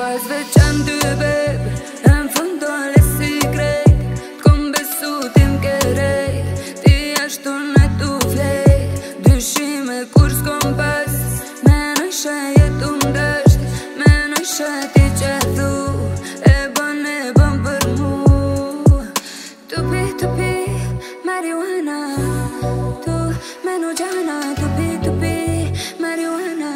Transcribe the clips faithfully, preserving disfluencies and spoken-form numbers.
pas veçan ty beb, në fund dole si krejt, t'kom besu tim kerej, ti ashtu në tu flej, dyshime kur s'kom pas, menoj shë jetu m'dasht, menoj shë ti që thu, e bon e bon për mu. Tupi, tupi, marijuana, tu menu gjana, tupi, tupi, marijuana.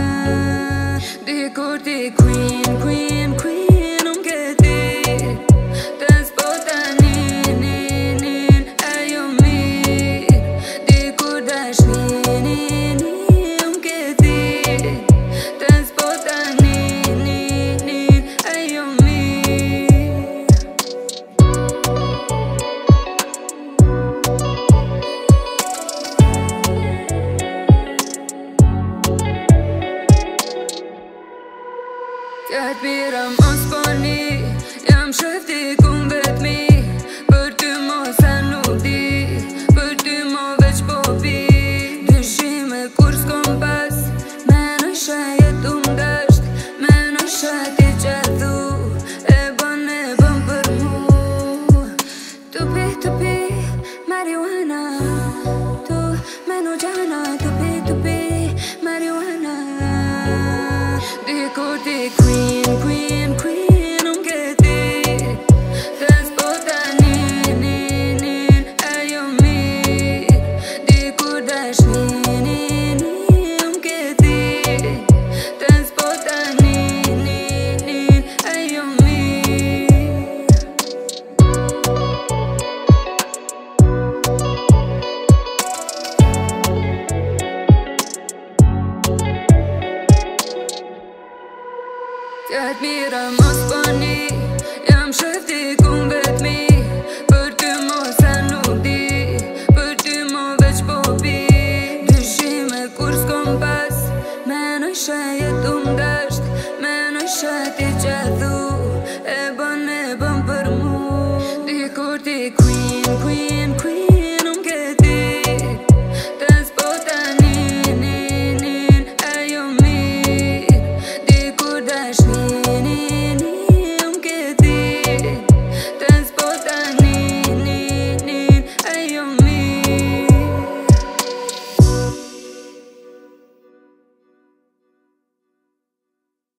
Dikur ti queen, queen, queen, unë këti, të s'pota nin, nin, nin, e jo mirë. Dikur dash nin, nin, nin, unë këti, të s'pota nin, nin, nin, e jo mirë. T'jat mira mos poni, jam shëfti kun vetmi, për ty mos e nuk di, për ty mo veç po pi. Dyshime kur s'kom pas, menoj shë jetu m'dasht, menoj shë ti që thu, e bon e bon për mu. Tupi, tupi, marijuana, tu menu gjana, tupi, tupi, marijuana. Dikur ti queen, queen, queen, unë këti, të s'pota nin, nin, nin, e jo mirë. Dikur dash nin, nin, nin, unë këti, të s'pota nin, nin, nin, e jo mirë. T'jat mira mos